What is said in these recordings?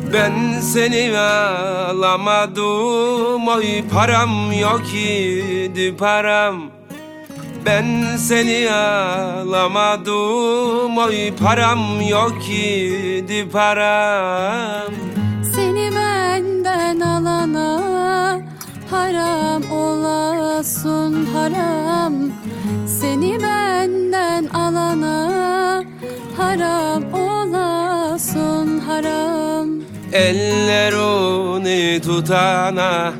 Ben seni alamadım, oy param yok idi param. Ben seni alamadım, oy param yok idi param. Seni benden alana haram olasın haram. Seni benden alana haram olasın haram. Ellerini tutana,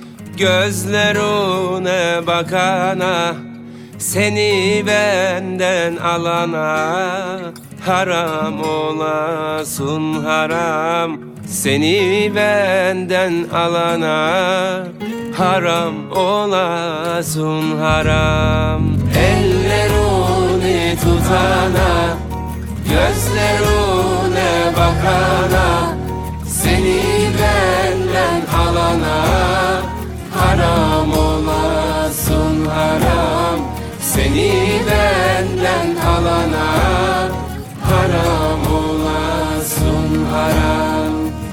gözlerine bakana, seni benden alana haram olasın haram. Seni benden alana haram olasın haram. Ellerini tutana, gözlerine bakana, seni benden alana haram olasın haram. Seni benden alana haram olasın haram.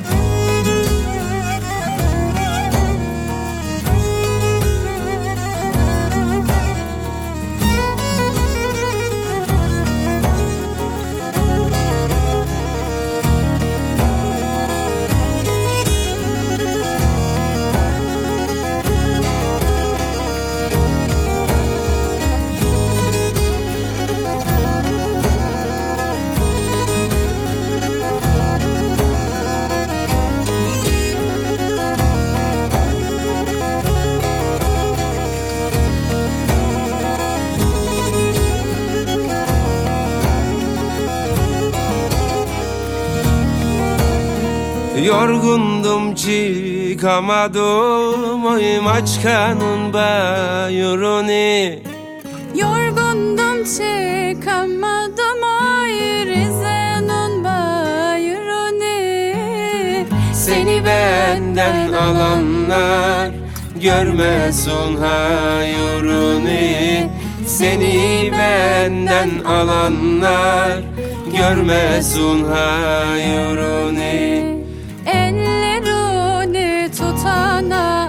Yorgundum çıkamadım, oy Maçka'nın bayırını. Yorgundum çıkamadım oy Rize'nin bayırını. Seni benden alanlar görmesin hayırını. Seni benden alanlar görmesin hayırını. Ellerini tutana,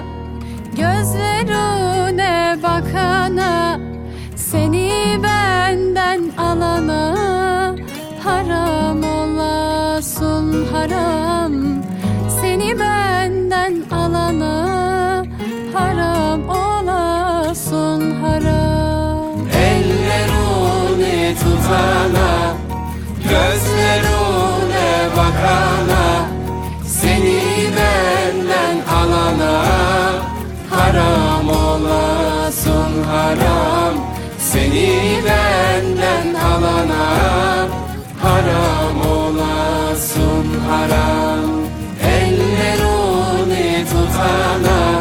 gözlerine bakana, seni benden alana haram olasın haram. Seni benden alana haram olasın haram. Ellerini tutana, gözlerine bakana, seni benden alana haram olasın haram. Seni benden alana haram olasın haram. Ellerini tutana,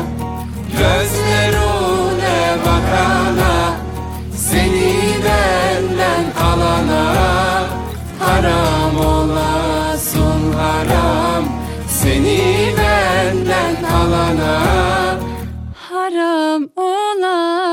gözlerine bakana, seni benden alana haram olasın haram. Seni benden alana Haram olasın.